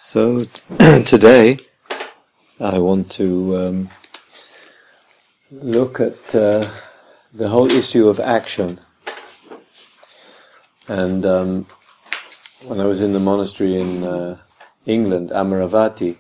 So today I want to look at the whole issue of action. And when I was in the monastery in England, Amaravati,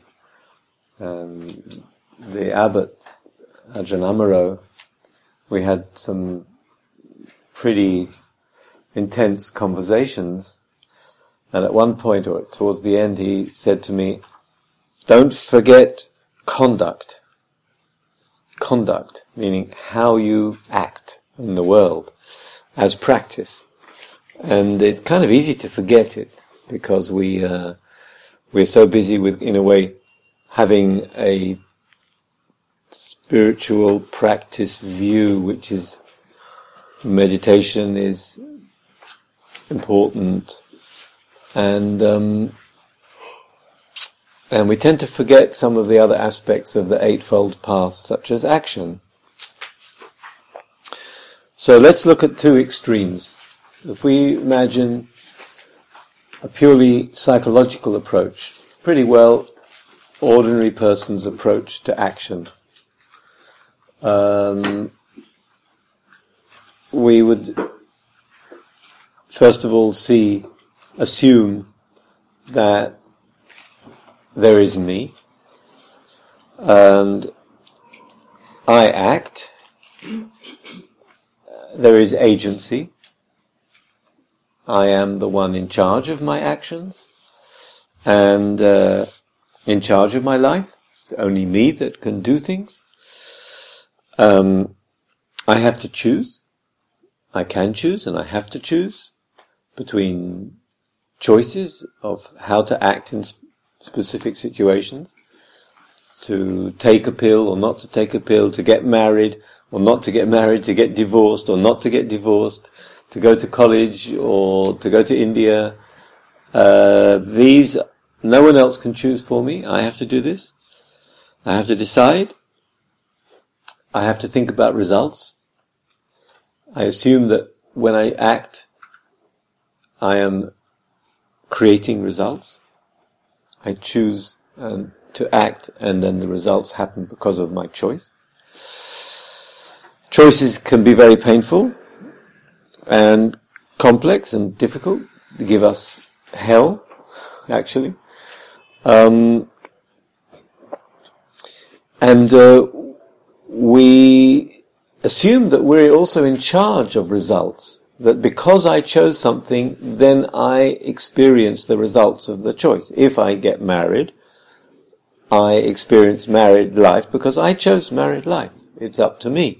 the abbot, Ajahn Amaro, we had some pretty intense conversations. And at one point, or towards the end, he said to me, don't forget conduct. Conduct, meaning how you act in the world as practice. And it's kind of easy to forget it, because we're so busy with, in a way, having a spiritual practice view, which is meditation is important. And we tend to forget some of the other aspects of the Eightfold Path, such as action. So let's look at two extremes. If we imagine a purely psychological approach, pretty well ordinary person's approach to action, we would first of all assume that there is me, and I act, there is agency, I am the one in charge of my actions, and in charge of my life. It's only me that can do things. I have to choose. I can choose and I have to choose between choices of how to act in specific situations, to take a pill or not to take a pill, to get married or not to get married, to get divorced or not to get divorced, to go to college or to go to India. These, no one else can choose for me. I have to do this. I have to decide. I have to think about results. I assume that when I act, I am creating results. I choose to act, and then the results happen because of my choice. Choices can be very painful and complex and difficult. They give us hell, actually. We assume that we're also in charge of results. That because I chose something, then I experience the results of the choice. If I get married, I experience married life because I chose married life. It's up to me.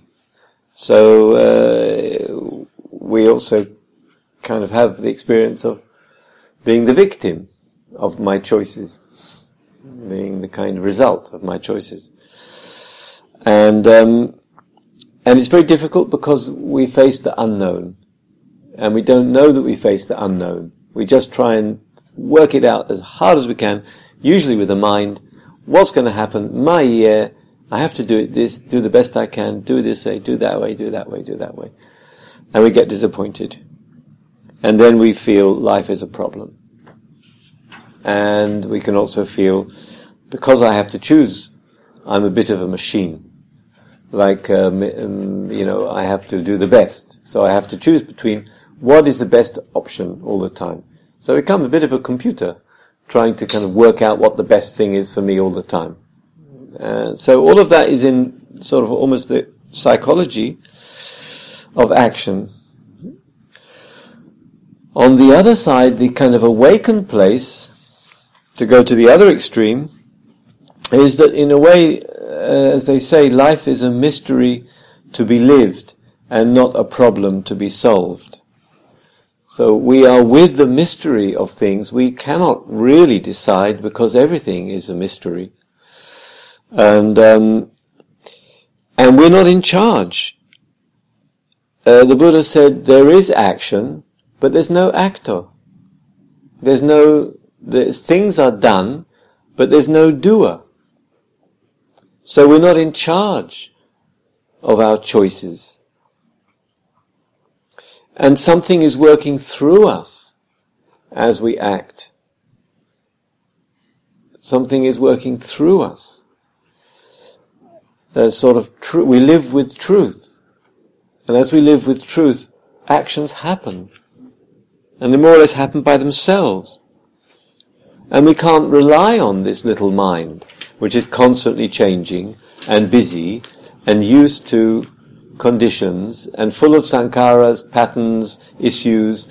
So we also kind of have the experience of being the victim of my choices, being the kind of result of my choices. And it's very difficult because we face the unknown. And we don't know that we face the unknown. We just try and work it out as hard as we can, usually with the mind. What's going to happen? My year, I have to do it this, do the best I can, do this way, do that way, do that way, do that way. And we get disappointed. And then we feel life is a problem. And we can also feel, because I have to choose, I'm a bit of a machine. Like, I have to do the best. So I have to choose between what is the best option all the time. So I become a bit of a computer, trying to kind of work out what the best thing is for me all the time. So all of that is in sort of almost the psychology of action. On the other side, the kind of awakened place, to go to the other extreme, is that in a way, as they say, life is a mystery to be lived and not a problem to be solved. So we are with the mystery of things. We cannot really decide because everything is a mystery. And we're not in charge. The Buddha said there is action, but there's no actor. Things are done, but there's no doer. So we're not in charge of our choices. And something is working through us as we act. Something is working through us. There's sort of we live with truth. And as we live with truth, actions happen. And they more or less happen by themselves. And we can't rely on this little mind, which is constantly changing and busy and used to conditions and full of sankharas, patterns, issues,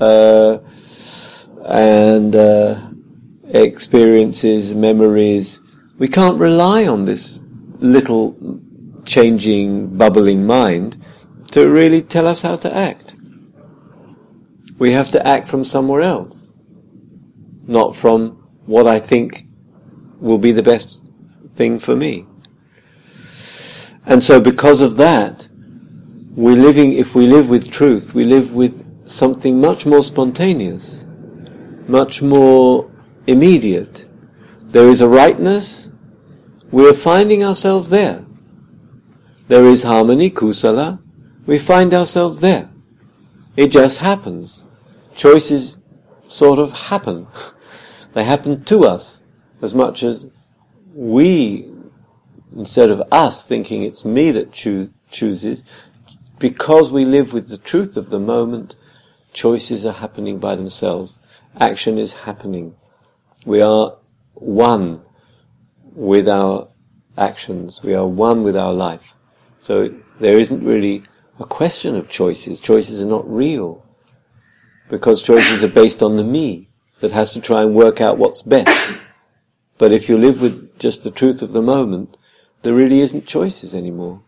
and experiences, memories. We can't rely on this little changing, bubbling mind to really tell us how to act. We have to act from somewhere else, not from what I think will be the best thing for me. And so because of that, if we live with truth, we live with something much more spontaneous, much more immediate. There is a rightness, we're finding ourselves there. There is harmony, kusala, we find ourselves there. It just happens. Choices sort of happen. They happen to us as much as we, instead of us thinking it's me that chooses, because we live with the truth of the moment, choices are happening by themselves. Action is happening. We are one with our actions. We are one with our life. So there isn't really a question of choices. Choices are not real. Because choices are based on the me that has to try and work out what's best. But if you live with just the truth of the moment, there really isn't choices anymore.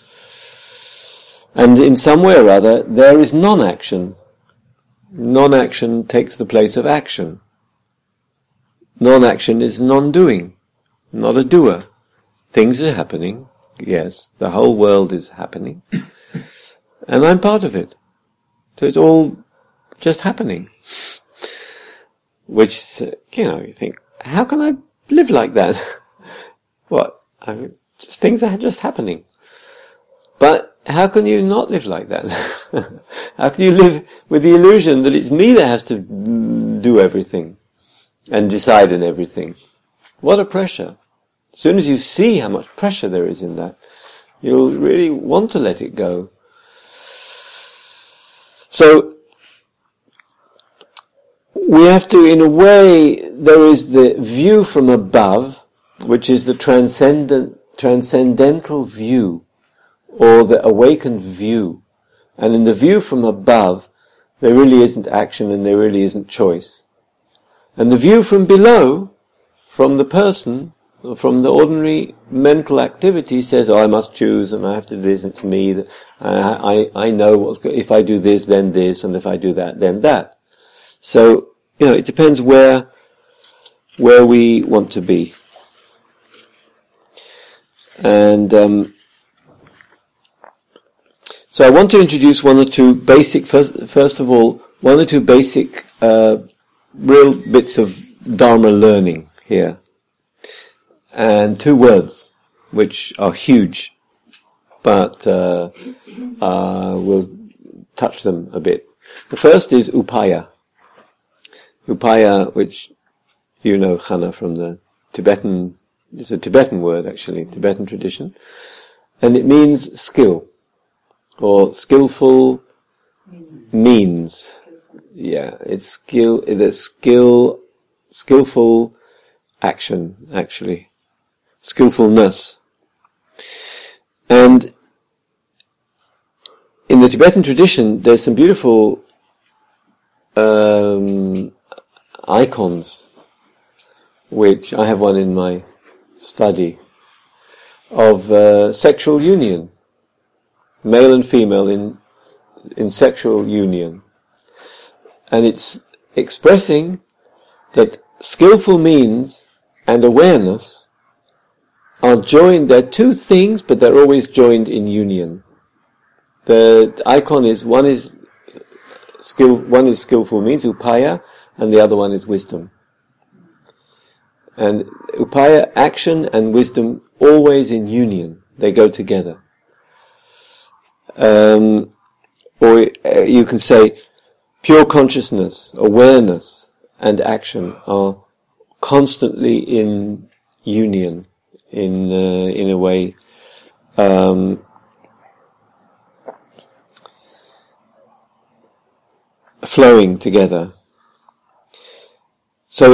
And in some way or other, there is non-action. Non-action takes the place of action. Non-action is non-doing, not a doer. Things are happening, yes, the whole world is happening, and I'm part of it. So it's all just happening. Which, you think, how can I live like that? What? Things are just happening. But how can you not live like that? How can you live with the illusion that it's me that has to do everything and decide on everything? What a pressure. As soon as you see how much pressure there is in that, you'll really want to let it go. So, we have to, in a way, there is the view from above, which is the transcendental view, or the awakened view. And in the view from above, there really isn't action and there really isn't choice. And the view from below, from the person, or from the ordinary mental activity, says, I must choose and I have to do this, it's me, I know if I do this, then this, and if I do that, then that. So, it depends where we want to be. And, so I want to introduce one or two basic, first of all, one or two basic, real bits of Dharma learning here. And two words, which are huge, but, we'll touch them a bit. The first is upaya. Upaya, which Chana, from the Tibetan, it's a Tibetan word actually, Tibetan tradition, and it means skill. Or skillful means. Yeah, it's skillful action, actually. Skillfulness. And in the Tibetan tradition, there's some beautiful icons, which I have one in my study, of sexual union. Male and female in sexual union. And it's expressing that skillful means and awareness are joined. They're two things, but they're always joined in union. The icon is, one is skillful means, upaya, and the other one is wisdom. And upaya, action, and wisdom, always in union. They go together. Or you can say pure consciousness, awareness, and action are constantly in union, in a way, flowing together. So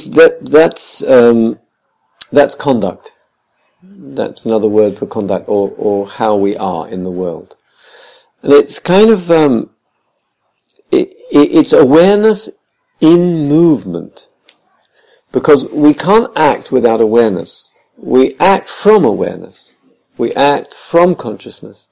that's conduct. That's another word for conduct, or how we are in the world. And it's kind of it's awareness in movement, because we can't act without awareness. We act from awareness. We act from consciousness.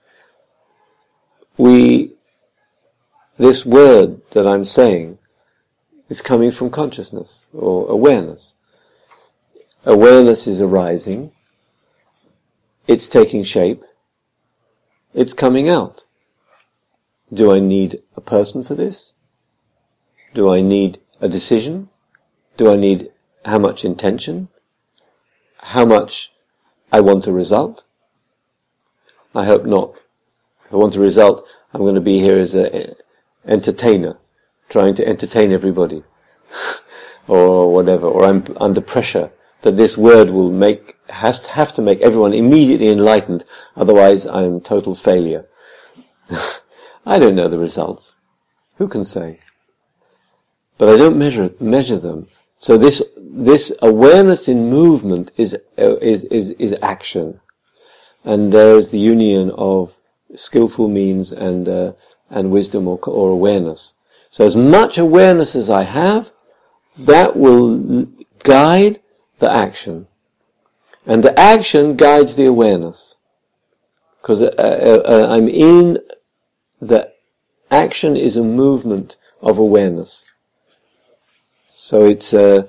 This word that I'm saying is coming from consciousness or awareness. Awareness is arising. It's taking shape. It's coming out. Do I need a person for this? Do I need a decision? Do I need how much intention? How much I want a result? I hope not. If I want a result, I'm going to be here as an entertainer, trying to entertain everybody, or whatever, or I'm under pressure that this word will have to make everyone immediately enlightened, otherwise I'm total failure. I don't know the results. Who can say? But I don't measure them. So this awareness in movement is action, and there is the union of skillful means and wisdom or awareness. So as much awareness as I have, that will guide the action, and the action guides the awareness, because I'm in the action is a movement of awareness. So it's in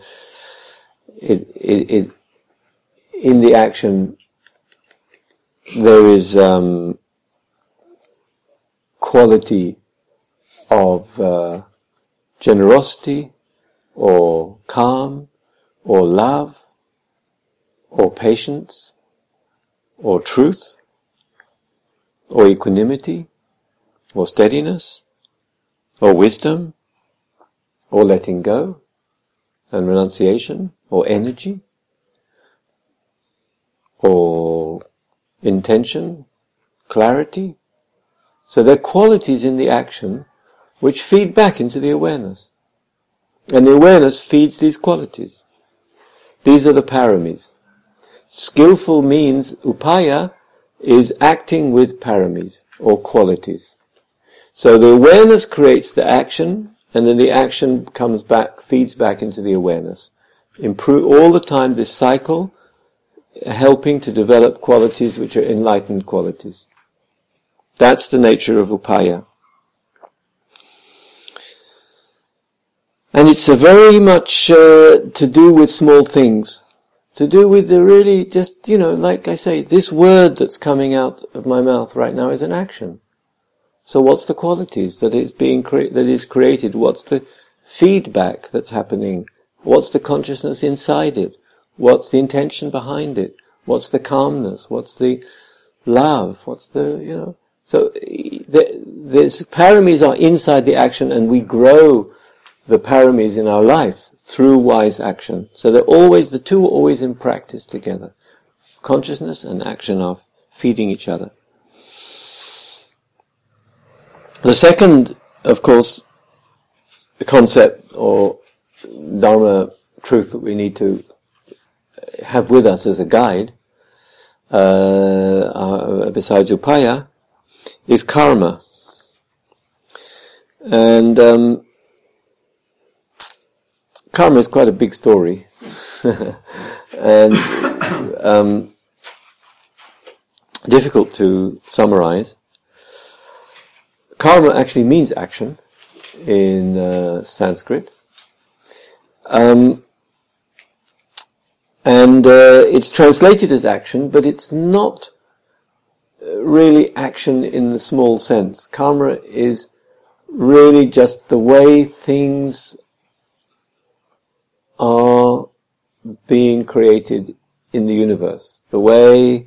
the action there is quality of generosity or calm or love or patience or truth or equanimity or steadiness or wisdom or letting go and renunciation or energy or intention, clarity. So there are qualities in the action which feed back into the awareness. And the awareness feeds these qualities. These are the paramis. Skillful means, upaya, is acting with paramis, or qualities. So the awareness creates the action, and then the action comes back, feeds back into the awareness. Improve all the time this cycle, helping to develop qualities which are enlightened qualities. That's the nature of upaya. And it's a very much to do with small things. To do with the really just, like I say, this word that's coming out of my mouth right now is an action. So what's the qualities that is that is created? What's the feedback that's happening? What's the consciousness inside it? What's the intention behind it? What's the calmness? What's the love? What's the, So the paramis are inside the action, and we grow the paramis in our life through wise action. So the two are always in practice together. Consciousness and action are feeding each other. The second, of course, concept or Dharma truth that we need to have with us as a guide, besides upaya, is karma. And karma is quite a big story, and difficult to summarize. Karma actually means action in Sanskrit, and it's translated as action, but it's not really action in the small sense. Karma is really just the way things are being created in the universe, the way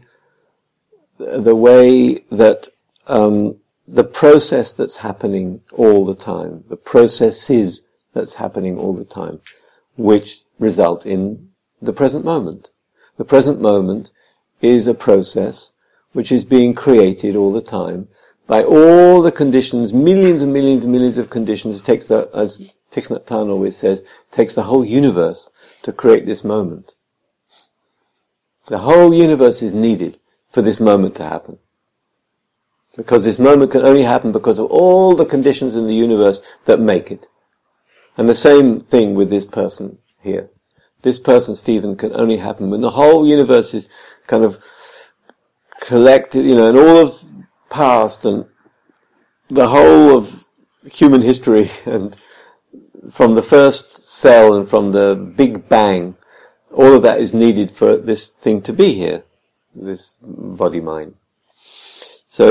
that the process that's happening all the time, the processes that's happening all the time, which result in the present moment. The present moment is a process which is being created all the time by all the conditions, millions and millions and millions of conditions. It takes as Thich Nhat Hanh always says, takes the whole universe to create this moment. The whole universe is needed for this moment to happen. Because this moment can only happen because of all the conditions in the universe that make it. And the same thing with this person here. This person, Stephen, can only happen when the whole universe is kind of collected, and all of past and the whole of human history, and from the first cell and from the Big Bang, all of that is needed for this thing to be here, this body-mind. So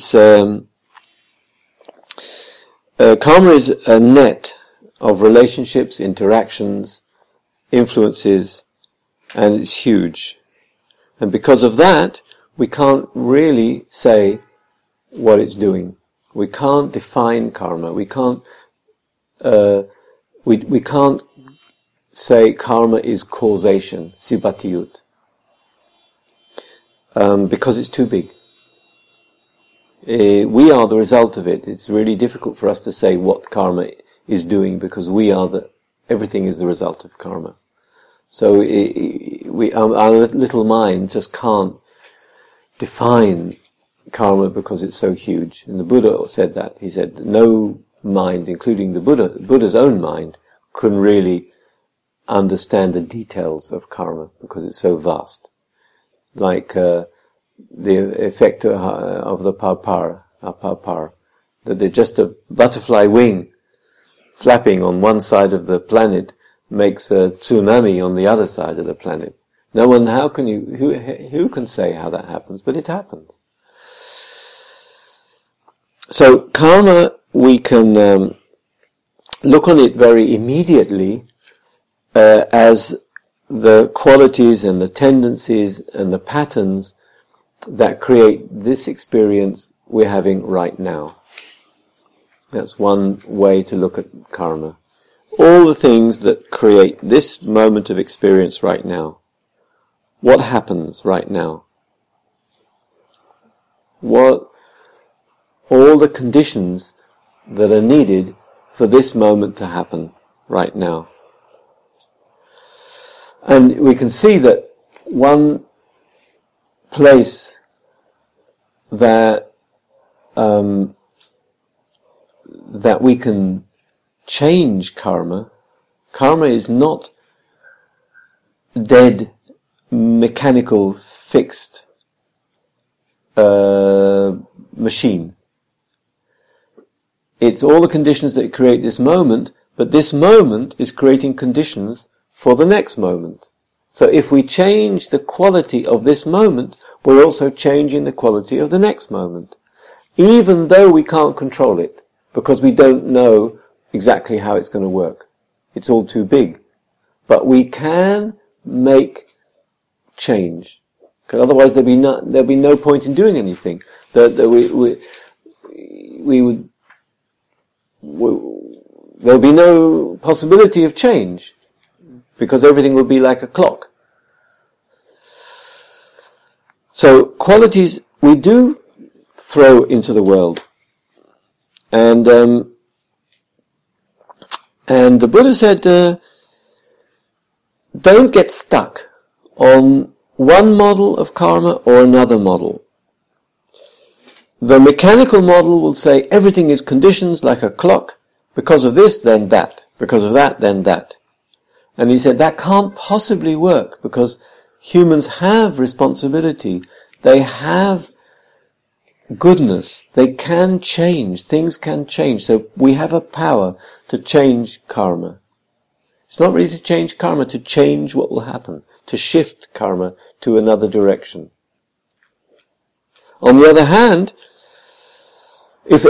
karma is a net of relationships, interactions, influences, and it's huge. And because of that, we can't really say what it's doing. We can't define karma. We can't we can't say karma is causation, sibatiyut, because it's too big. We are the result of it. It's really difficult for us to say what karma is doing because everything is the result of karma. So our little mind just can't define karma because it's so huge. And the Buddha said that. He said that no mind, including the Buddha's own mind, can really understand the details of karma because it's so vast. Like the effect of the apapara, that they're just a butterfly wing flapping on one side of the planet makes a tsunami on the other side of the planet. No one, who can say how that happens? But it happens. So karma, we can look on it very immediately as the qualities and the tendencies and the patterns that create this experience we're having right now. That's one way to look at karma. All the things that create this moment of experience right now. What happens right now? All the conditions that are needed for this moment to happen right now. And we can see that one place that we can change karma is not dead, mechanical, fixed machine. It's all the conditions that create this moment, but this moment is creating conditions for the next moment. So if we change the quality of this moment, we're also changing the quality of the next moment. Even though we can't control it, because we don't know exactly how it's going to work. It's all too big. But we can make change. Because otherwise there'll be no point in doing anything. There'll be no possibility of change. Because everything will be like a clock. So qualities we do throw into the world. And the Buddha said, don't get stuck on one model of karma or another model. The mechanical model will say everything is conditions like a clock. Because of this, then that. Because of that, then that. And he said that can't possibly work because humans have responsibility. They have goodness. They can change. Things can change. So we have a power to change karma. It's not really to change karma, to change what will happen, to shift karma to another direction. On the other hand, if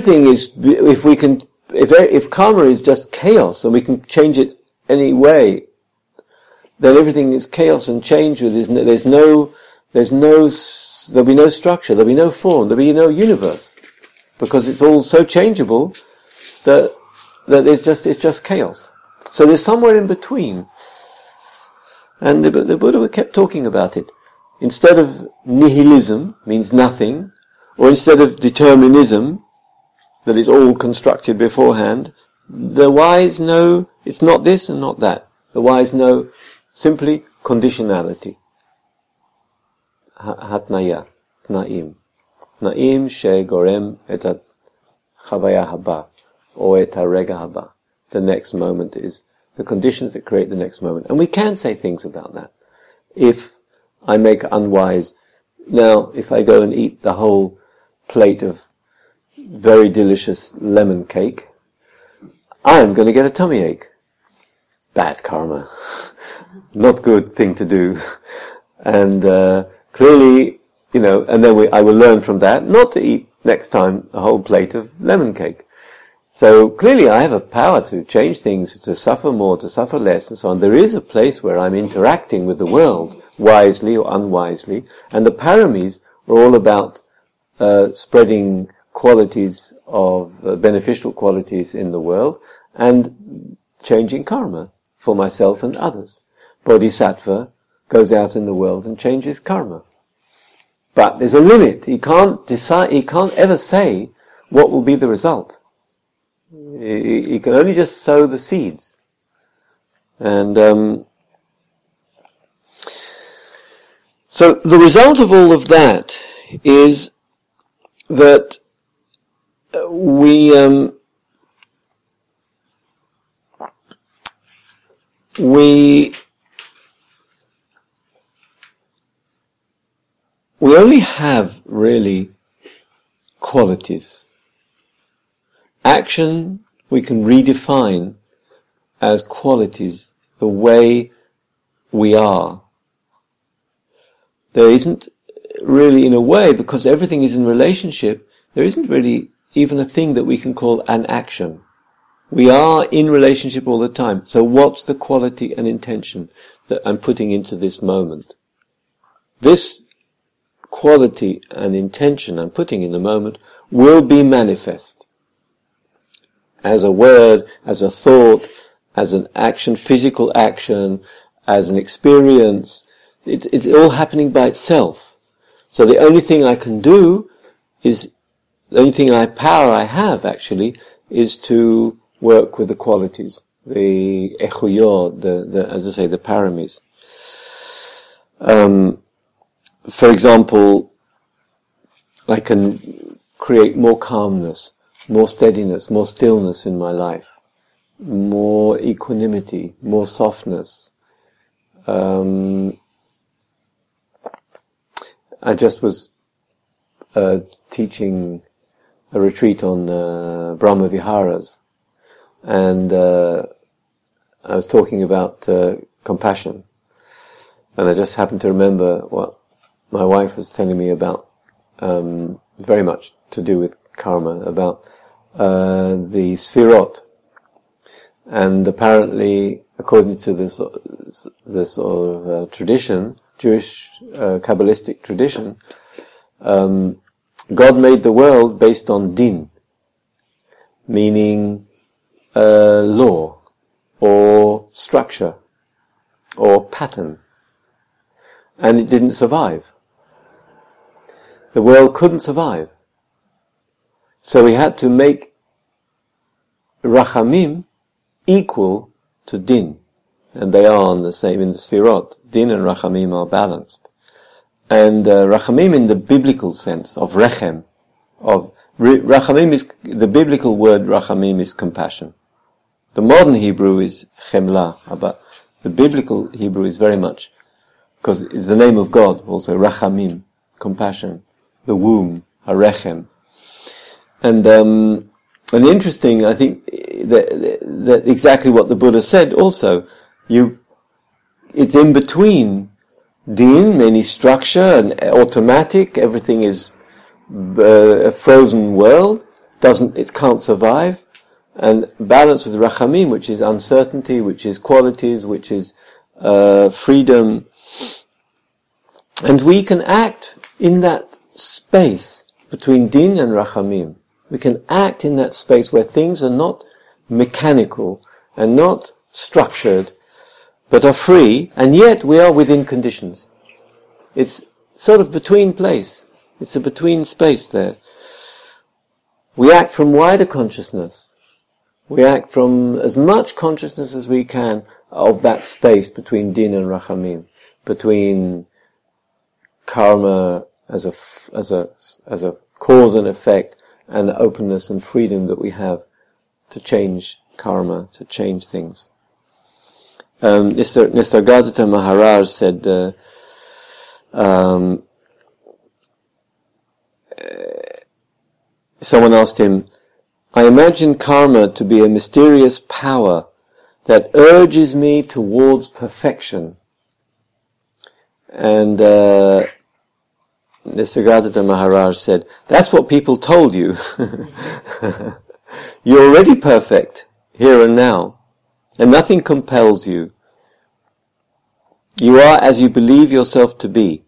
karma is just chaos and we can change it any way, then everything is chaos and change. There'll be no structure, there'll be no form, there'll be no universe, because it's all so changeable that it's just chaos. So there's somewhere in between. And the Buddha kept talking about it. Instead of nihilism, means nothing, or instead of determinism, that is all constructed beforehand, the wise know it's not this and not that. The wise know simply conditionality. Hatnaya, tnaim. Tnaim shegorem et chavaya haba, or et harega haba. The next moment is the conditions that create the next moment. And we can say things about that. If I make unwise, now if I go and eat the whole plate of very delicious lemon cake, I am going to get a tummy ache. Bad karma. Not good thing to do. And clearly, and then I will learn from that not to eat next time a whole plate of lemon cake. So clearly I have a power to change things, to suffer more, to suffer less, and so on. There is a place where I'm interacting with the world, wisely or unwisely, and the paramis are all about spreading qualities of beneficial qualities in the world and changing karma for myself and others. Bodhisattva goes out in the world and changes karma. But there's a limit. He can't ever say what will be the result. He can only just sow the seeds. And so the result of all of that is that we only have really qualities. Action we can redefine as qualities, the way we are. There isn't really, in a way, because everything is in relationship, there isn't really even a thing that we can call an action. We are in relationship all the time. So what's the quality and intention that I'm putting into this moment? This quality and intention I'm putting in the moment will be manifest. As a word, as a thought, as an action, physical action, as an experience. It's all happening by itself. So the only thing I can do is, the only thing power I have actually, is to work with the qualities, the echuyot, as I say, the paramis. For example, I can create more calmness, more steadiness, more stillness in my life, more equanimity, more softness. I just was teaching a retreat on Brahma Viharas, and I was talking about compassion, and I just happened to remember what my wife was telling me about, very much to do with karma, about the Sfirot. And apparently, according to this sort of tradition, Jewish Kabbalistic tradition, God made the world based on din, meaning law, or structure, or pattern. And it didn't survive. The world couldn't survive. So we had to make Rachamim equal to Din. And they are on the same in the Sfirot. Din and Rachamim are balanced. And Rachamim in the biblical sense of Rechem, Rachamim is, the biblical word Rachamim is compassion. The modern Hebrew is Chemla, but the biblical Hebrew is very much, because it's the name of God also, Rachamim, compassion, the womb, Harechem. And interesting, I think, that exactly what the Buddha said also, it's in between din, meaning structure and automatic, everything is a frozen world, it can't survive, and balance with Rachamim, which is uncertainty, which is qualities, which is freedom. And we can act in that space between Din and Rachamim. We can act in that space where things are not mechanical and not structured, but are free, and yet we are within conditions. It's sort of between place. It's a between space there. We act from wider consciousness. We act from as much consciousness as we can of that space between din and rachamim, between karma as a cause and effect, and the openness and freedom that we have to change karma, to change things. Nisargadatta Maharaj said, someone asked him, I imagine karma to be a mysterious power that urges me towards perfection. And Nisargadatta Maharaj said, that's what people told you. You're already perfect, here and now, and nothing compels you. You are as you believe yourself to be.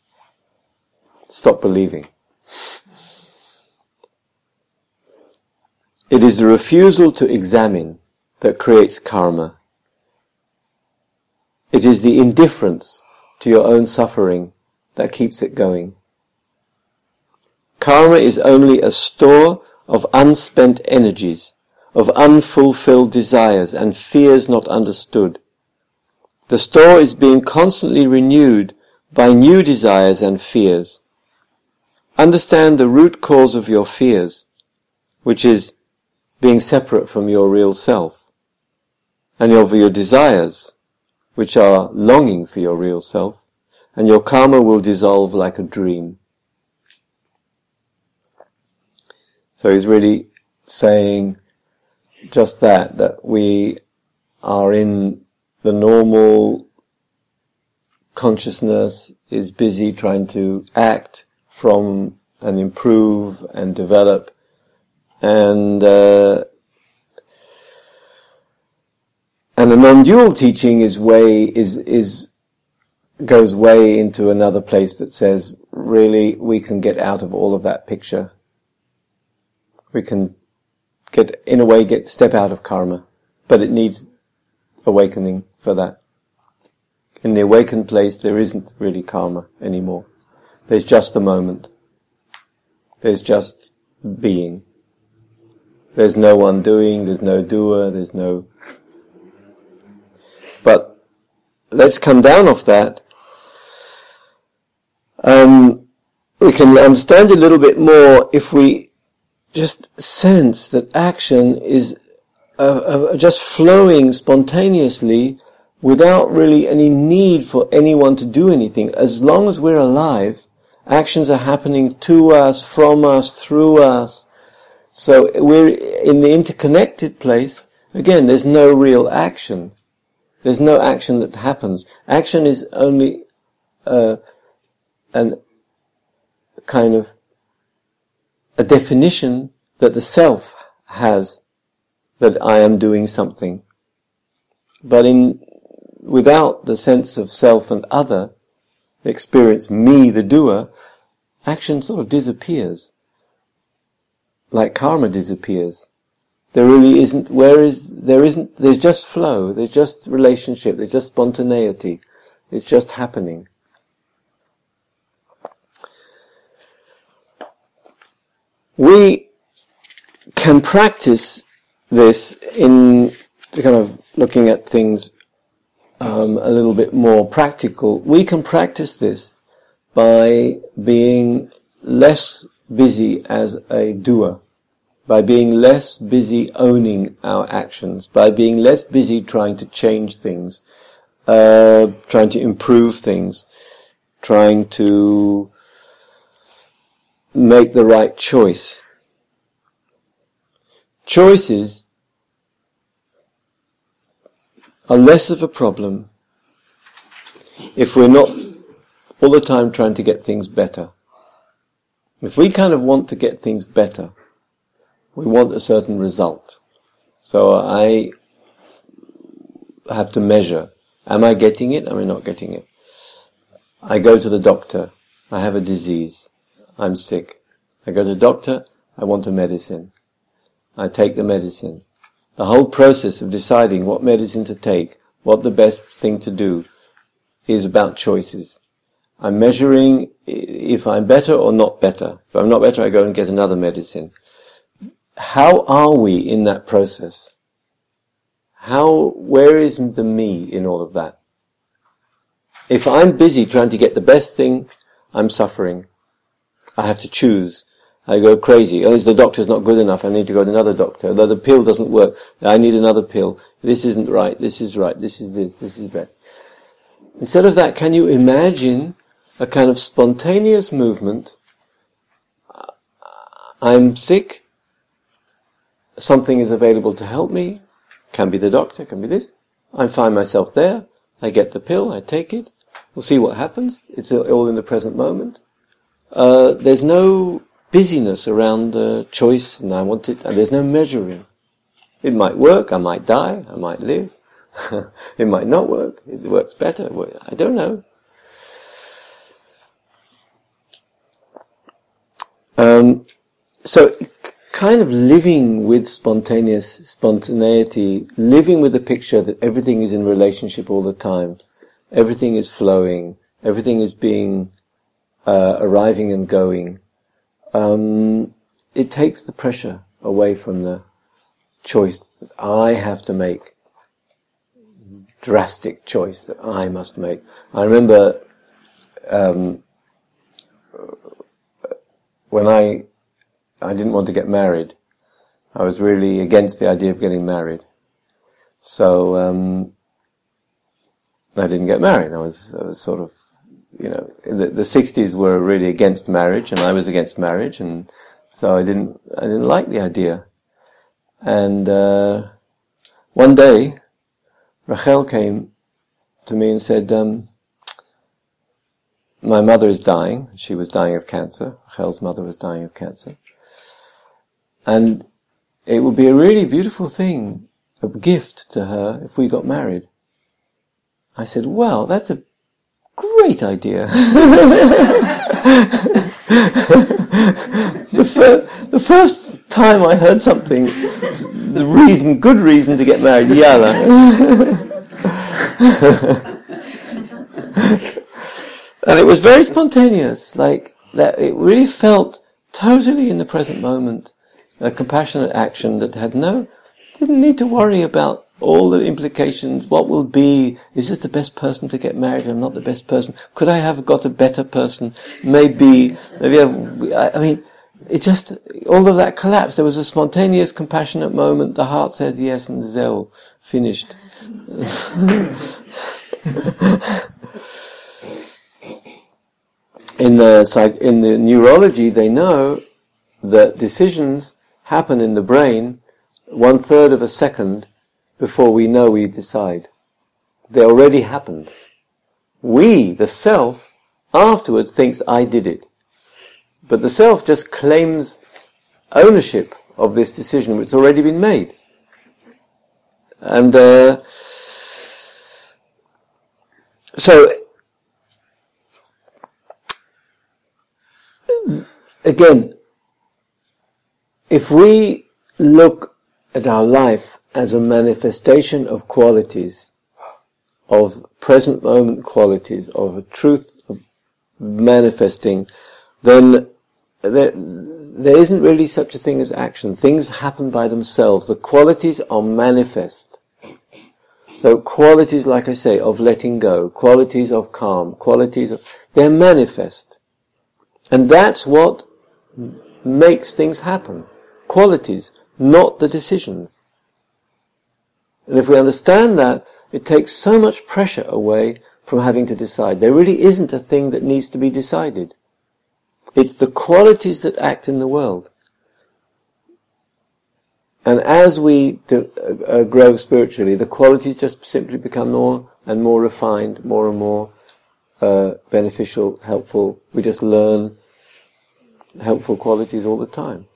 Stop believing. It is the refusal to examine that creates karma. It is the indifference to your own suffering that keeps it going. Karma is only a store of unspent energies, of unfulfilled desires and fears not understood. The store is being constantly renewed by new desires and fears. Understand the root cause of your fears, which is being separate from your real self, and of your desires, which are longing for your real self, and your karma will dissolve like a dream. So he's really saying just that we are in the normal consciousness, is busy trying to act from and improve and develop, and the non-dual teaching goes way into another place that says, really, we can get out of all of that picture. We can step out of karma, but it needs awakening for that. In the awakened place, there isn't really karma anymore. There's just the moment. There's just being. There's no undoing, there's no doer, there's no... But let's come down off that. We can understand a little bit more if we just sense that action is just flowing spontaneously without really any need for anyone to do anything. As long as we're alive, actions are happening to us, from us, through us. So we're in the interconnected place. Again, there's no real action. There's no action that happens. Action is only an kind of a definition that the self has, that I am doing something. But without the sense of self and other, the experience, me, the doer, action sort of disappears. Like karma disappears. There really isn't, there's just flow, there's just relationship, there's just spontaneity. It's just happening. We can practice this in kind of looking at things a little bit more practical. We can practice this by being less busy as a doer, by being less busy owning our actions, by being less busy trying to change things, trying to improve things, trying to make the right choice. Choices are less of a problem if we're not all the time trying to get things better. If we kind of want to get things better, we want a certain result. So I have to measure. Am I getting it? Am I not getting it? I go to the doctor. I have a disease. I'm sick. I go to the doctor. I want a medicine. I take the medicine. The whole process of deciding what medicine to take, what the best thing to do is about choices. I'm measuring if I'm better or not better. If I'm not better, I go and get another medicine. How are we in that process? Where is the me in all of that? If I'm busy trying to get the best thing, I'm suffering. I have to choose. I go crazy. Oh, the doctor's not good enough. I need to go to another doctor. The pill doesn't work. I need another pill. This isn't right. This is right. This is this. This is best. Instead of that, can you imagine a kind of spontaneous movement? I'm sick. Something is available to help me. Can be the doctor, can be this. I find myself there. I get the pill. I take it. We'll see what happens. It's all in the present moment. There's no busyness around choice, and I want it. And there's no measuring. It might work. I might die. I might live. It might not work. It works better. I don't know. So, kind of living with spontaneity, living with the picture that everything is in relationship all the time. Everything is flowing. Everything is being arriving and going. It takes the pressure away from the choice that I have to make. Drastic choice that I must make. I remember when I didn't want to get married. I was really against the idea of getting married. So I didn't get married. I was sort of, the 60s were really against marriage, and I was against marriage, and so I didn't like the idea. And one day, Rachel came to me and said, my mother is dying. She was dying of cancer. Rachel's mother was dying of cancer. And it would be a really beautiful thing, a gift to her, if we got married. I said, well, that's a great idea. The first time I heard something, good reason to get married, yalla. And it was very spontaneous, like that. It really felt totally in the present moment, a compassionate action that didn't need to worry about all the implications. What will be? Is this the best person to get married? I'm not the best person. Could I have got a better person? Maybe. I mean, it just, all of that collapsed. There was a spontaneous, compassionate moment. The heart says yes, and zell, finished. In the neurology, they know that decisions happen in the brain 1/3 of a second before we know we decide. They already happened. We, the self, afterwards thinks I did it. But the self just claims ownership of this decision which has already been made. And so again, if we look at our life as a manifestation of qualities, of present moment qualities, of a truth of manifesting, then there isn't really such a thing as action. Things happen by themselves. The qualities are manifest. So qualities, like I say, of letting go, qualities of calm, they're manifest. And that's what makes things happen. Qualities, not the decisions. And if we understand that, it takes so much pressure away from having to decide. There really isn't a thing that needs to be decided. It's the qualities that act in the world. And as we grow spiritually, the qualities just simply become more and more refined, more and more beneficial, helpful. We just learn helpful qualities all the time.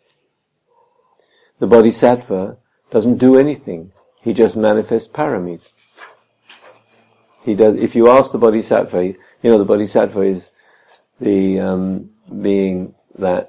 The Bodhisattva doesn't do anything. He just manifests paramis. He does. If you ask the Bodhisattva, the Bodhisattva is the being that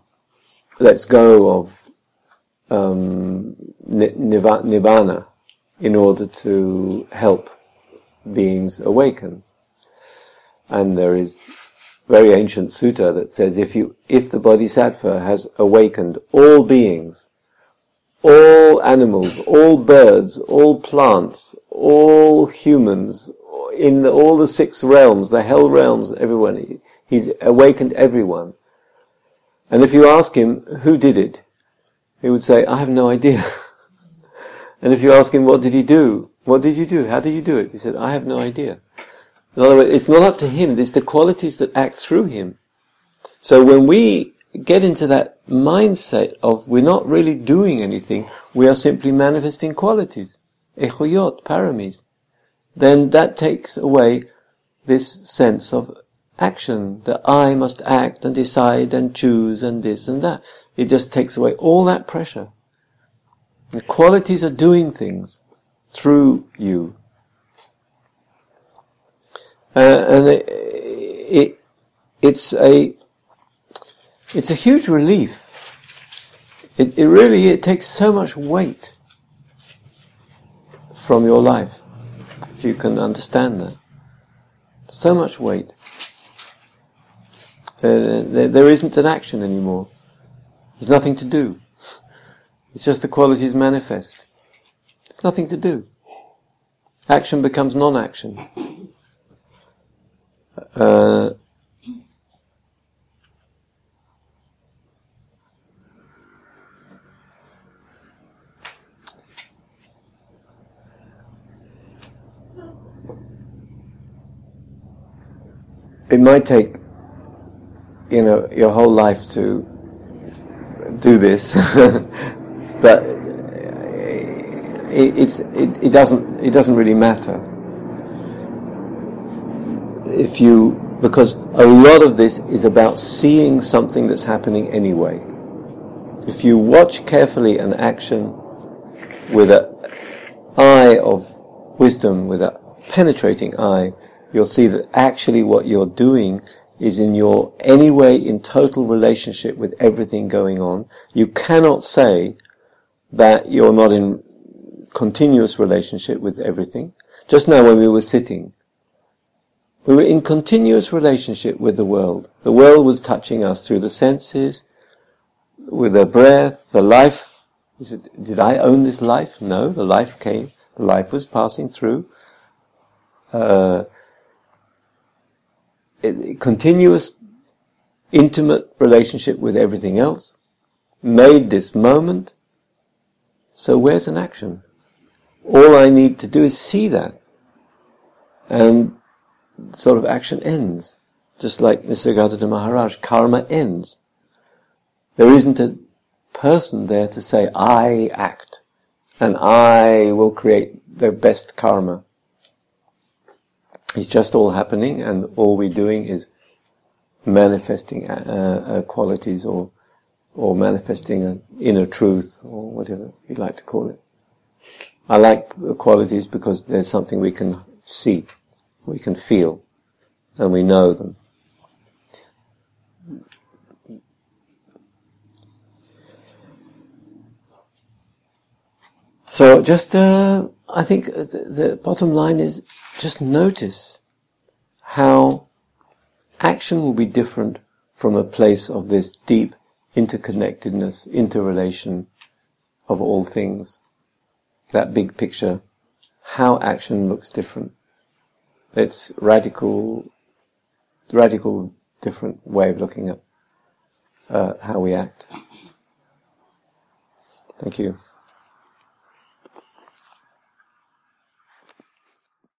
lets go of nibbana, in order to help beings awaken. And there is a very ancient sutta that says if the Bodhisattva has awakened all beings, all animals, all birds, all plants, all humans, in all the 6 realms, the hell realms, everyone, he's awakened everyone. And if you ask him, who did it? He would say, I have no idea. And if you ask him, what did he do? What did you do? How did you do it? He said, I have no idea. In other words, it's not up to him, it's the qualities that act through him. So when we get into that mindset of we're not really doing anything, we are simply manifesting qualities, echuyot, paramis, then that takes away this sense of action, that I must act and decide and choose and this and that. It just takes away all that pressure. The qualities are doing things through you. And it's a huge relief. It really takes so much weight from your life, if you can understand that. So much weight. There isn't an action anymore. There's nothing to do. It's just the qualities manifest. There's nothing to do. Action becomes non-action. It might take, your whole life to do this, but it doesn't really matter. Because a lot of this is about seeing something that's happening anyway. If you watch carefully an action with an eye of wisdom, with a penetrating eye, you'll see that actually what you're doing is in total relationship with everything going on. You cannot say that you're not in continuous relationship with everything. Just now when we were sitting, we were in continuous relationship with the world. The world was touching us through the senses, with the breath, the life. Did I own this life? No, the life came. The life was passing through. Continuous, intimate relationship with everything else, made this moment. So where's an action? All I need to do is see that, and sort of action ends. Just like Nisargadatta Maharaj, karma ends. There isn't a person there to say, I act, and I will create the best karma. It's just all happening, and all we're doing is manifesting qualities, or manifesting an inner truth, or whatever you like to call it. I like qualities because there's something we can see, we can feel, and we know them. So just, I think the bottom line is just notice how action will be different from a place of this deep interconnectedness, interrelation of all things. That big picture, how action looks different. It's radical different way of looking at how we act. Thank you.